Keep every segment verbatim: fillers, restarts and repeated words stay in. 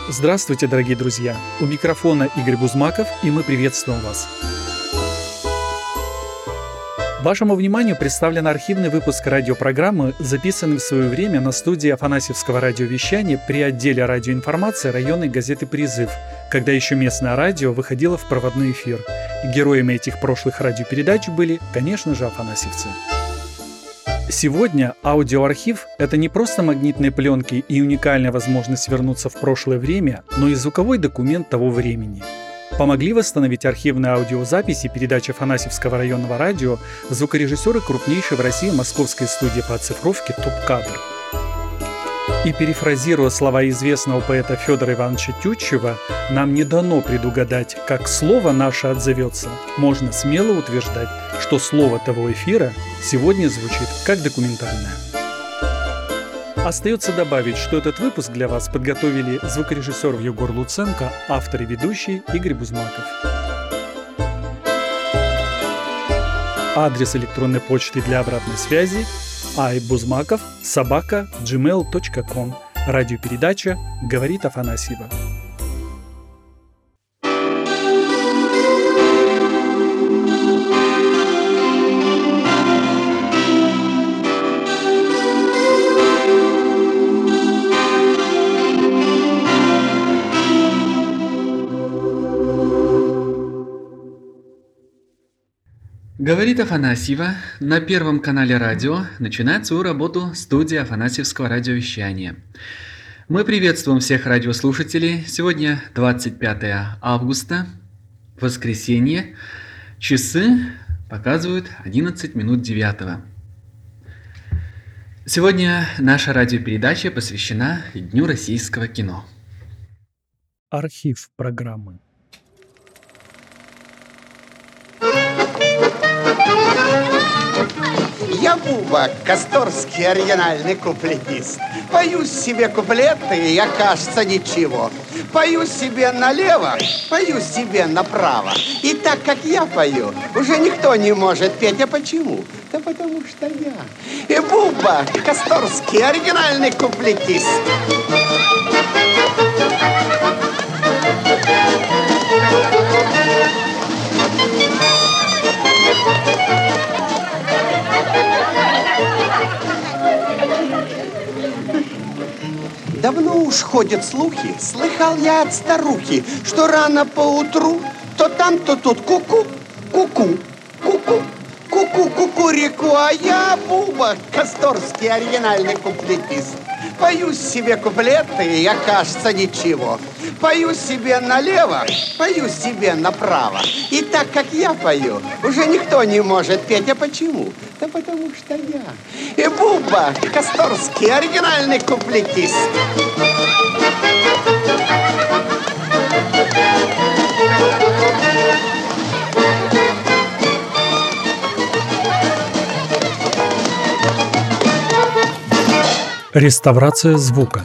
Здравствуйте, дорогие друзья! У микрофона Игорь Бузмаков, и мы приветствуем вас. Вашему вниманию представлен архивный выпуск радиопрограммы, записанный в свое время на студии Афанасьевского радиовещания при отделе радиоинформации районной газеты «Призыв», когда еще местное радио выходило в проводной эфир. И героями этих прошлых радиопередач были, конечно же, афанасьевцы. Сегодня аудиоархив – это не просто магнитные пленки и уникальная возможность вернуться в прошлое время, но и звуковой документ того времени. Помогли восстановить архивные аудиозаписи передач Афанасьевского районного радио звукорежиссеры крупнейшей в России московской студии по оцифровке «Топ-кадр». И перефразируя слова известного поэта Федора Ивановича Тютчева, нам не дано предугадать, как слово наше отзовется. Можно смело утверждать, что слово того эфира сегодня звучит как документальное. Остается добавить, что этот выпуск для вас подготовили звукорежиссер Егор Луценко, автор и ведущий Игорь Бузмаков. Адрес электронной почты для обратной связи айбузмаков собака джимейл точка ком. Радиопередача «Говорит Афанасьева». Говорит Афанасьева. На Первом канале радио начинает свою работу студия Афанасьевского радиовещания. Мы приветствуем всех радиослушателей. Сегодня двадцать пятое августа, воскресенье. Часы показывают одиннадцать минут девятого. Сегодня наша радиопередача посвящена Дню российского кино. Архив программы. Я Буба, Косторский оригинальный куплетист. Пою себе куплеты, я, кажется, ничего. Пою себе налево, пою себе направо. И так как я пою, уже никто не может петь. А почему? Да потому что я. И Буба, Косторский оригинальный куплетист. Давно уж ходят слухи, слыхал я от старухи, что рано поутру то там, то тут ку-ку, ку-ку, ку-ку, ку-ку, кукурику, а я Буба, Косторский оригинальный куплетист. Пою себе куплеты, я, кажется, ничего. Пою себе налево, пою себе направо. И так как я пою, уже никто не может петь. А почему? Да потому что я. И Буба, Косторский оригинальный куплетист. Реставрация звука.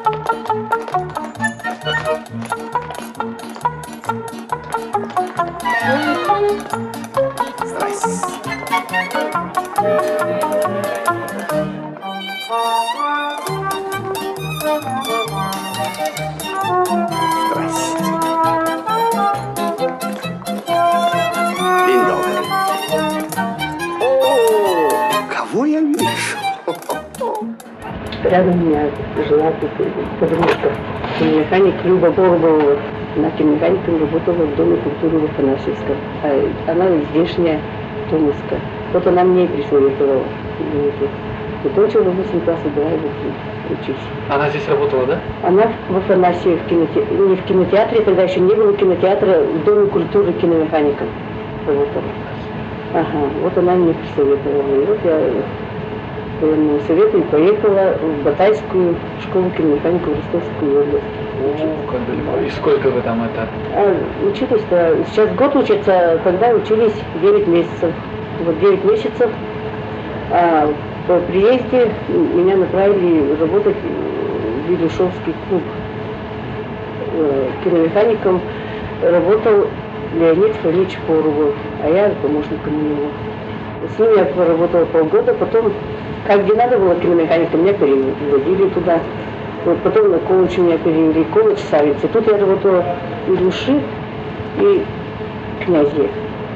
Рядом у меня жила подружка, механик Люба Боробова. Она механиком работала в Доме культуры в Афанасьевском. А она здешняя, Томска. Вот она мне присоветовала. Закончила восемь классов, была и учись. Она здесь работала, да? Она в Афанасьеве, в киноте... не в кинотеатре, тогда еще не было кинотеатра, в Доме культуры киномехаником работала. Ага, вот она мне присоветовала. И вот я по военному совету и поехала в Батайскую школу киномеханика в Ростовскую область. О, как далеко. И сколько вы там это? А, учились-то, сейчас год учатся, тогда учились девять месяцев. Вот девять месяцев. А по приезде меня направили работать в Вилюшовский клуб. Киномехаником работал Леонид Фомич Поровов, а я помощником его. С ним я поработала полгода, потом, как где надо было киномехаником, меня переводили туда. Вот потом на колледж меня перевели, колледж Савицы. Тут я работала и Луши, и Князьев.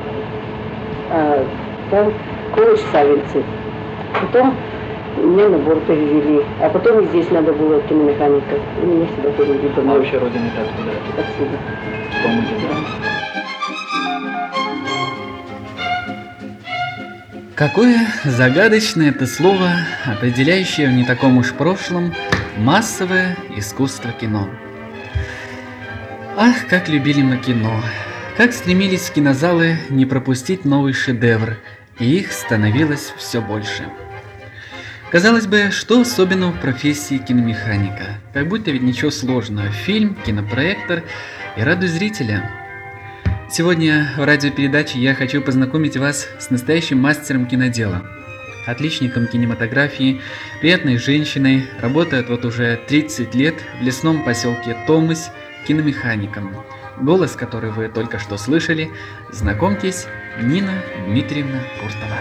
А там колледж Савицы. Потом меня на борт перевели, а потом и здесь надо было киномеханика. И меня сюда перевели домой. А вообще родина-то откуда? Отсюда. В Томузе, да? Какое загадочное это слово, определяющее в не таком уж прошлом массовое искусство кино. Ах, как любили мы кино, как стремились в кинозалы не пропустить новый шедевр, и их становилось все больше. Казалось бы, что особенного в профессии киномеханика? Как будто ведь ничего сложного. Фильм, кинопроектор и радуй зрителя. Сегодня в радиопередаче я хочу познакомить вас с настоящим мастером кинодела, отличником кинематографии, приятной женщиной, работает вот уже тридцать лет в лесном поселке Томусь киномехаником, голос которой вы только что слышали. Знакомьтесь, Нина Дмитриевна Куртова.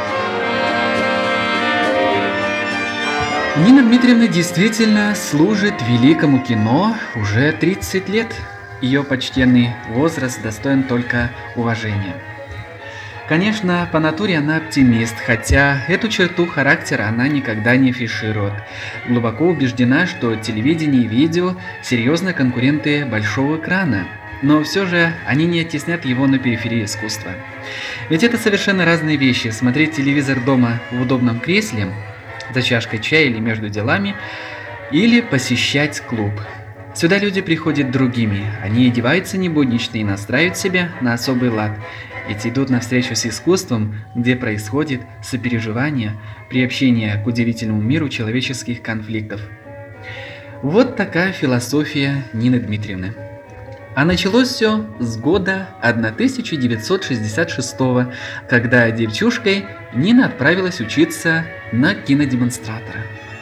Нина Дмитриевна действительно служит великому кино уже тридцать лет. Ее почтенный возраст достоин только уважения. Конечно, по натуре она оптимист, хотя эту черту характера она никогда не афиширует. Глубоко убеждена, что телевидение и видео – серьезные конкуренты большого экрана. Но все же они не оттеснят его на периферии искусства. Ведь это совершенно разные вещи – смотреть телевизор дома в удобном кресле, за чашкой чая или между делами, или посещать клуб. Сюда люди приходят другими, они одеваются небуднично и настраивают себя на особый лад, ведь идут навстречу с искусством, где происходит сопереживание, приобщение к удивительному миру человеческих конфликтов. Вот такая философия Нины Дмитриевны. А началось все с года тысяча девятьсот шестьдесят шестого, когда девчушкой Нина отправилась учиться на кинодемонстратора.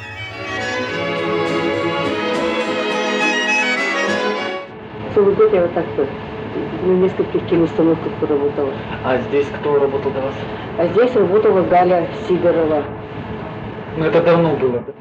Целый год я вот так вот на нескольких киноустановках поработала. А здесь кто работал до вас? А здесь работала Галя Сидорова. Ну это давно было, да?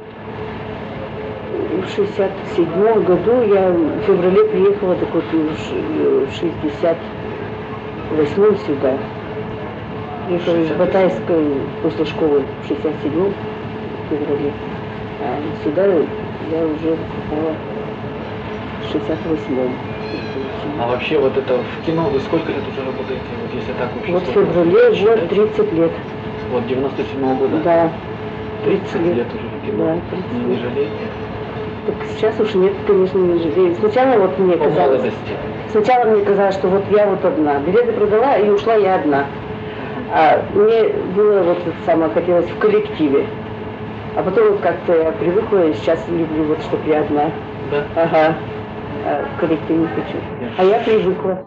В шестьдесят седьмом году я в феврале приехала, так вот в шестьдесят восьмом сюда. Приехала из Батайской после школы в шестьдесят седьмом феврале. А сюда я уже попала в шестьдесят восьмом. А вообще вот это в кино вы сколько лет уже работаете, вот если так вообще? Вот в феврале уже тридцать лет. Вот девяносто седьмого года? Да. тридцать лет уже в кино. Да, тридцать не, не лет. жалеете? Так сейчас уж нет, конечно, не жалею. Сначала вот мне По казалось, молодости. сначала мне казалось, что вот я вот одна. Билеты продала и ушла я одна. А мне было вот это самое, хотелось в коллективе. А потом вот как-то я привыкла, и сейчас люблю вот, чтобы я одна. Да? Ага. А в коллективе не хочу. А я привыкла.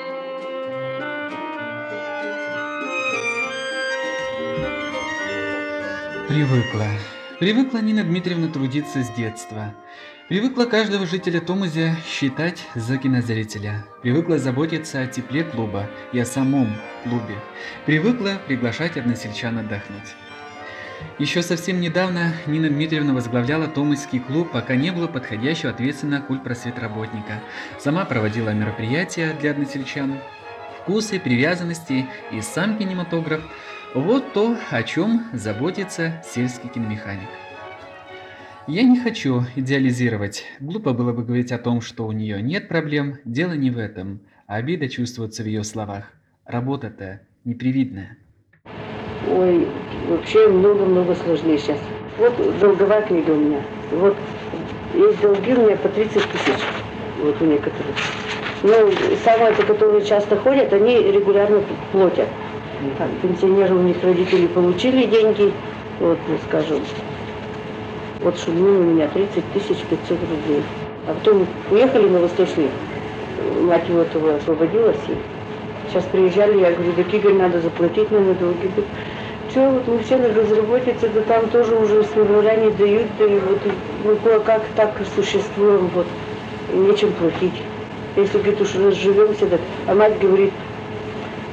Привыкла. Привыкла Нина Дмитриевна трудиться с детства. Привыкла каждого жителя Томузя считать за кинозрителя. Привыкла заботиться о тепле клуба и о самом клубе. Привыкла приглашать односельчан отдохнуть. Еще совсем недавно Нина Дмитриевна возглавляла Томусский клуб, пока не было подходящего ответственного культпросветработника. Сама проводила мероприятия для односельчан. Вкусы, привязанности и сам кинематограф – вот то, о чем заботится сельский киномеханик. Я не хочу идеализировать. Глупо было бы говорить о том, что у нее нет проблем. Дело не в этом. А обида чувствуется в ее словах. Работа-то непривидная. Ой, вообще много-много сложнее сейчас. Вот долговая книга у меня. Вот есть долги у меня по тридцать тысяч. Вот у некоторых. Ну, самые-то, которые часто ходят, они регулярно платят. Там, пенсионеры, у них родители получили деньги. Вот, ну, скажем, вот Шульмин у меня тридцать тысяч пятьсот рублей. А потом уехали на Восточный, мать его этого освободилась. И сейчас приезжали, я говорю, так Игорь, надо заплатить на долги. Что, вот мы все на безработице, да там тоже уже с февраля не дают, да и вот мы кое-как так и существуем, вот, и нечем платить. Если, говорит, уж разживемся, так, а мать говорит,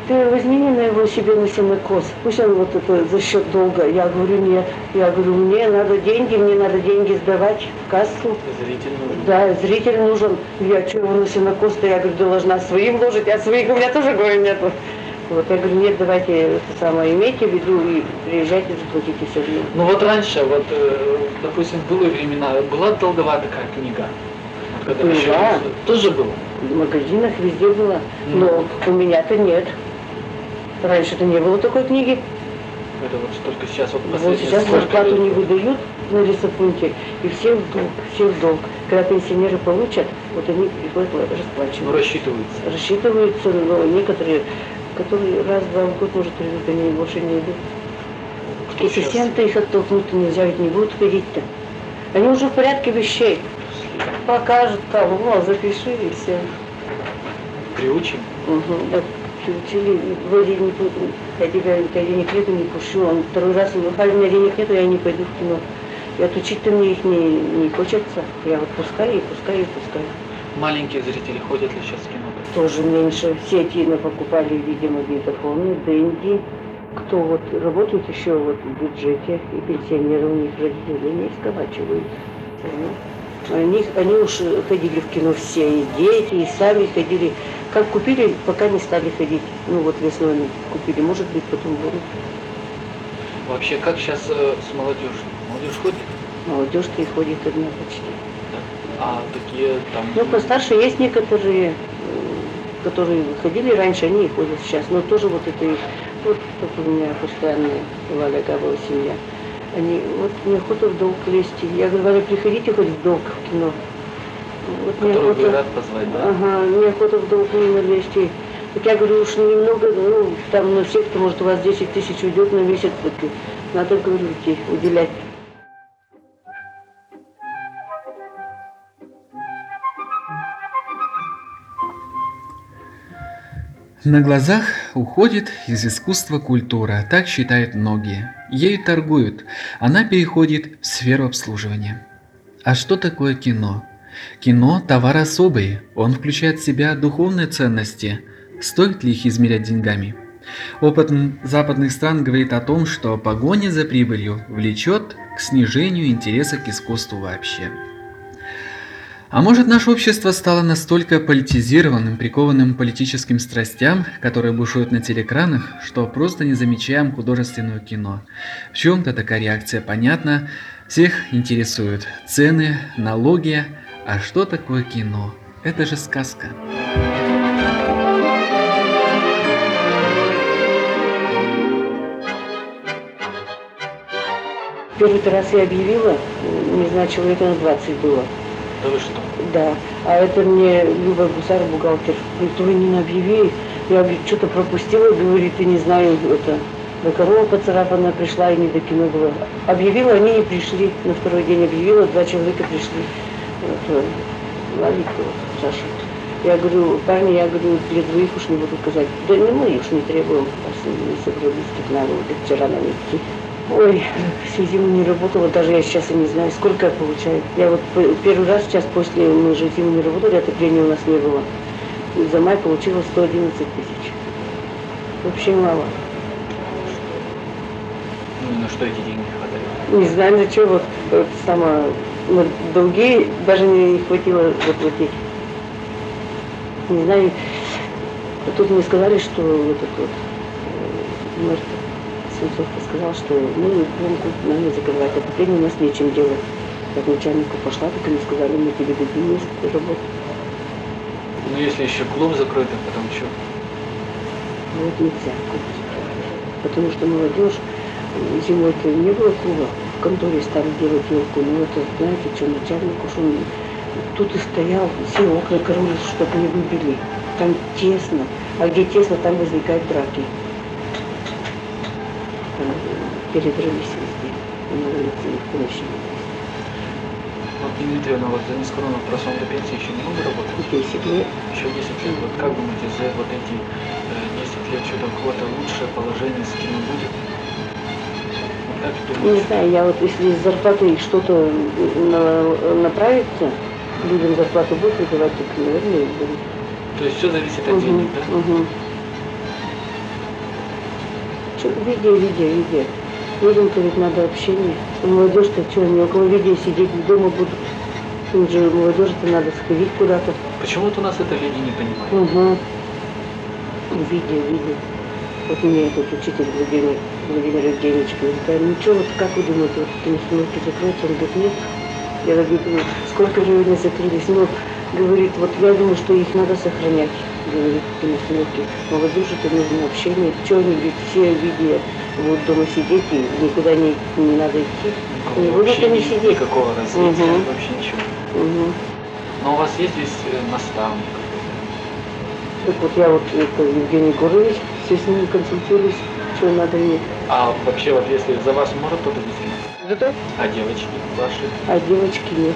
ты возьми на его себе на сенокос, пусть он вот это за счет долга. Я говорю, нет, я говорю, мне надо деньги, мне надо деньги сдавать в кассу. Зритель нужен. Да, зритель нужен. Я что его на сенокос-то, я говорю, должна своим вложить, а своих у меня тоже, говорю, нету. Вот я говорю, нет, давайте это самое, имейте в виду и приезжайте, заплатите все время. Ну вот раньше, вот, допустим, в былые времена, была долговая такая книга? Вот когда Была. еще тоже было? В магазинах везде было, но Ну. у меня-то нет. Раньше-то не было такой книги. Это вот только сейчас, вот Вот последние сейчас сколько зарплату лет? не выдают на лесопункте, и все в долг, все в долг. Когда пенсионеры получат, вот они приходят Ну, расплачиваться. рассчитывается. Рассчитываются, но некоторые, которые раз-два в год, может, придут, они больше не идут. Кто И сейчас? совсем-то их оттолкнуть нельзя, ведь не будут ходить-то. Они уже в порядке вещей. Покажут там, ну, запиши и все. Приучим? Угу. Да, приучили, вроде не пу- я тебя, у тебя денег нету, не пущу. Он второй раз, а у меня денег нету, я не пойду в кино. И отучить-то мне их не, не хочется. Я вот пускаю, и пускаю, и пускаю. Маленькие зрители ходят ли сейчас в кино? Тоже меньше. Все эти покупали, видимо, магнитофоны, деньги. Кто вот работает еще вот в бюджете, и пенсионеры у них родители не сколачивают. Они, они уж ходили в кино все, и дети, и сами ходили. Как купили, пока не стали ходить. Ну вот весной они купили, может быть, потом будут. Вообще, как сейчас э, с молодежью? Молодежь ходит? Молодежь-то и ходит одна почти. А такие там... Ну, постарше есть некоторые, э, которые ходили раньше, они и ходят сейчас. Но тоже вот это, и- вот как у меня постоянная Валя Габова семья. Они, вот неохота в долг лезть. Я говорю, Валя, приходите хоть в долг в кино. Вот Которые неохота. говорят позвать, да? Ага, неохота в долг мимо лезть. И так я говорю, уж немного, ну, там на всех, может, у вас десять тысяч уйдет на месяц, так и надо, говорю, идти, уделять. На глазах уходит из искусства культура, так считают многие. Ею торгуют, она переходит в сферу обслуживания. А что такое кино? Кино – товар особый, он включает в себя духовные ценности. Стоит ли их измерять деньгами? Опыт западных стран говорит о том, что погоня за прибылью влечет к снижению интереса к искусству вообще. А может, наше общество стало настолько политизированным, прикованным к политическим страстям, которые бушуют на телеэкранах, что просто не замечаем художественное кино. В чем-то такая реакция понятна, всех интересуют цены, налоги, а что такое кино? Это же сказка. Первый раз я объявила, не знаю, человека на двадцать было. Да вы что? Да, а это мне Люба Гусар, бухгалтер, говорит, вы не объяви. Я что-то пропустила, говорит, и не знаю, это, да корова поцарапанная пришла и не до кино было. Объявила, они не пришли, на второй день объявила, два человека пришли. Вот, Владик, вот, Саша. Я говорю, парни, я говорю, для двоих уж не буду сказать. Да не мы уж не требуем, а не собрались, как надо, вот вчера нам идти. Ой, всю зиму не работала, даже я сейчас и не знаю, сколько я получаю. Я вот первый раз сейчас после, мы же зиму не работали, отопления у нас не было. За май получила сто одиннадцать тысяч. Вообще мало. Ну и на что эти деньги хватает? Не знаю, на что, вот, вот сама, вот, долги даже не хватило заплатить. Не знаю, тут мне сказали, что этот вот, э, мэр Сенцов сказал, что ну, пленку надо закрывать, отопление у нас нечем делать. Как начальнику пошла, так они сказали, мы тебе дадим место работы. Ну если еще клуб закроют, а потом что? Вот нельзя купить. Потому что молодежь, зимой-то не было клуба, в конторе стали делать елку. Ну это, знаете, что начальник уж он тут и стоял, все окна караулил, чтобы не выбили. Там тесно, а где тесно, там возникают драки. Там передрались везде, на улице никто еще не есть. Вот Дмитриевна, вот за нескромным вопросом до пенсии еще не могу работать? десять лет. Еще десять лет. Вот как думаете, за вот эти э, десять лет что-то какое-то лучшее положение с кем будет? Вот как Не думаете? знаю, я вот если с зарплатой что-то на- направится, людям зарплату будут выдавать, так, наверное, и будет. То есть все зависит от Мгм, денег, да? мгм. Что, видео, видео, видео. Людям-то ведь надо общение. Молодежь-то что, не около видео сидеть, дома будут. Им же молодежи-то надо сходить куда-то. Почему-то у нас это люди не понимают. Угу. Видео, видео. Вот мне этот учитель Владимир, Владимир Евгеньевич говорит, а ничего, вот как вы думаете, вот эти установки закроются? Он говорит, нет. Я говорю, сколько же они закрылись? Ну, говорит, вот я думаю, что их надо сохранять, говорит, эти установки. Молодежи-то нужно общение. Что они, ведь все видео будут дома сидеть и никуда не, не надо идти. Не будут они сидеть. Никакого развития, угу. вообще ничего. Угу. Но у вас есть здесь наставник? Так вот я вот, это Евгений Егорович, все с ним консультируюсь, что надо мне. А вообще вот если за вас может кто-то действительно? Да. А девочки ваши? А девочки нет.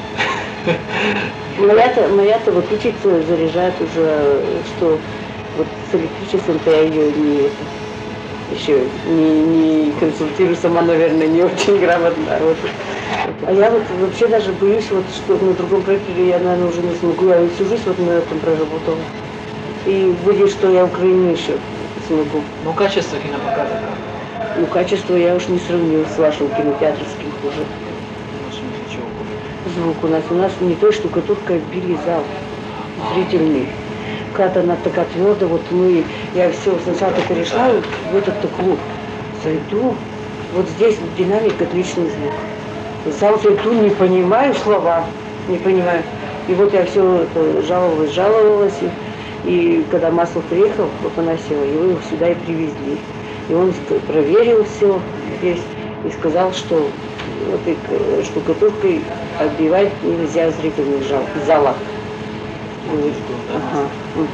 Моя-то, моя-то вот учиться заряжает уже, что вот с электричеством-то я ее не, это, еще не, не консультирую, сама, наверное, не очень грамотно. Вот. А я вот вообще даже боюсь, вот, что на другом проекте я, наверное, уже не смогу. Я всю жизнь вот на этом проработала. И будет, что я Украину еще смогу. Ну, качество кинопоказа как? Ну, качество я уж не сравню с вашим кинотеатрским хуже. Ну, в смысле, чего хуже? Звук у нас. У нас не той штукатуркой били зал. Зрительный. Когда она такая твердая, вот мы, я все сначала перешла в этот клуб. Зайду, вот здесь динамик, отличный звук. В зал зайду, не понимаю слова, не понимаю. И вот я все жаловалась, жаловалась. И, и когда Маслов приехал в Афанасьево, его сюда и привезли. И он проверил все здесь и сказал, что вот этой штукатуркой отбивать нельзя в зрительных залах. Говорит, ага. Угу.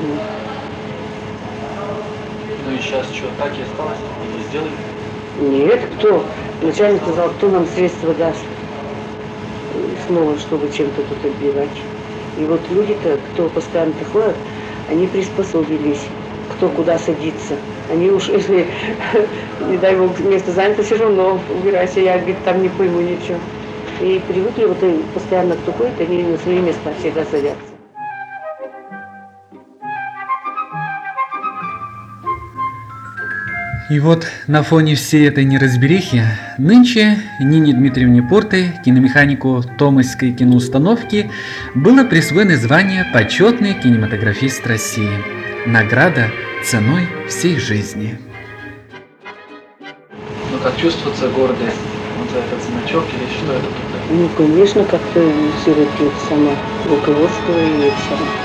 Ну и сейчас что, так и осталось? Или сделали? Нет, кто? Начальник сказал, кто нам средства даст снова, чтобы чем-то тут отбивать. И вот люди-то, кто постоянно ходят, они приспособились, кто куда садится. Они уж, если, не дай бог, место занято, все равно убирайся, я, говорит, там не пойму ничего. И привыкли, вот и постоянно кто ходит, они на свои места всегда садятся. И вот на фоне всей этой неразберихи нынче Нине Дмитриевне Портой, киномеханику Томской киноустановки, было присвоено звание «Почетный кинематографист России». Награда ценой всей жизни. Ну как чувствуется гордость вот за этот значок или что это такое? Ну, конечно, как-то все это само руководство и это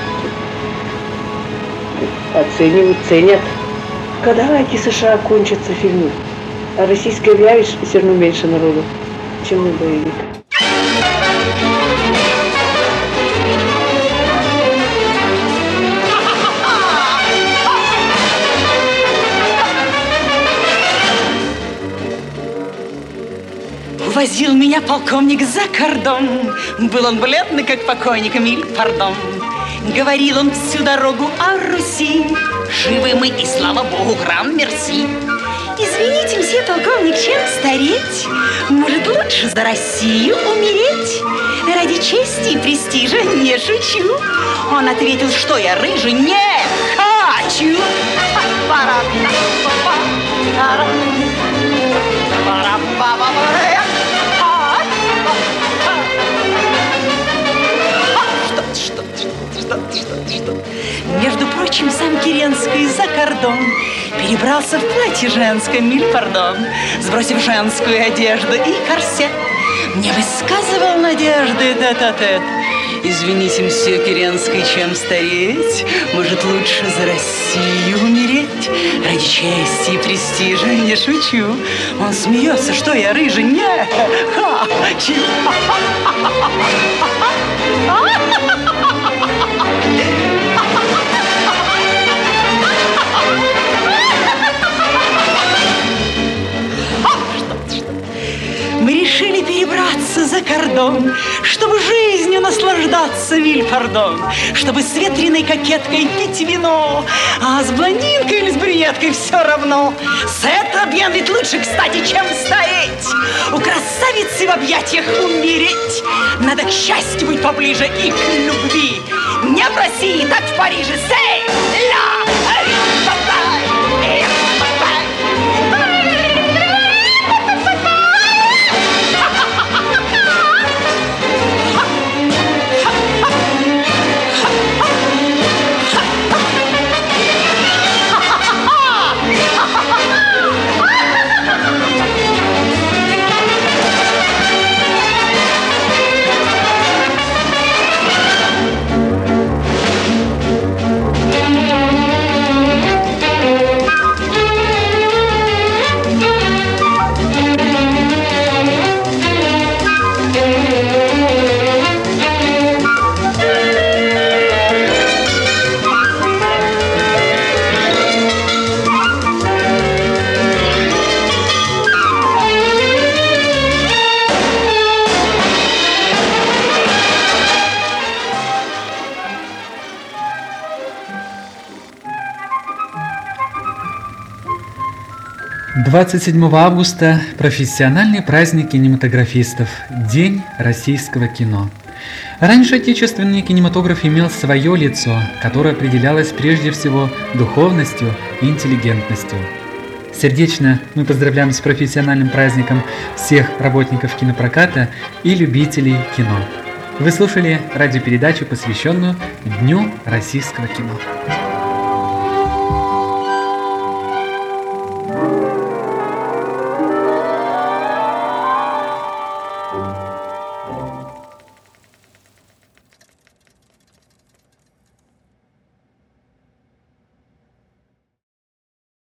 само оценивают, ценят. Когда эти США кончатся фильмы? А российской авиации все равно меньше народу, чем мы боевик. Возил меня полковник за кордон. Был он бледный, как покойник, миль, пардон. Говорил он всю дорогу о Руси. Живы мы, и слава богу, грам мерси. Извините, мсье полковник, чем стареть? Может, лучше за Россию умереть? Ради чести и престижа не шучу. Он ответил, что я рыжий не хочу. Что, что, что, что? Между прочим, сам Керенский за кордон перебрался в платье женское, миль пардон, сбросив женскую одежду и корсет. Мне высказывал надежды тет-а-тет. Извините, мсье Керенский, чем стареть? Может, лучше за Россию умереть? Ради чести и престижа не шучу. Он смеется, что я рыжий не хочу. Мы решили перебраться за кордон, чтобы жизнью наслаждаться, миль пардон, чтобы с ветреной кокеткой пить вино, а с блондинкой или с брюнеткой все равно. Сет объем ведь лучше, кстати, чем стареть. У красавицы в объятиях умереть. Надо к счастью быть поближе и к любви. Не в России, так в Париже. Сей! Ля! Ри! Бабай! Эх! Бабай! двадцать седьмого августа – профессиональный праздник кинематографистов – День российского кино. Раньше отечественный кинематограф имел свое лицо, которое определялось прежде всего духовностью и интеллигентностью. Сердечно мы поздравляем с профессиональным праздником всех работников кинопроката и любителей кино. Вы слушали радиопередачу, посвященную Дню российского кино.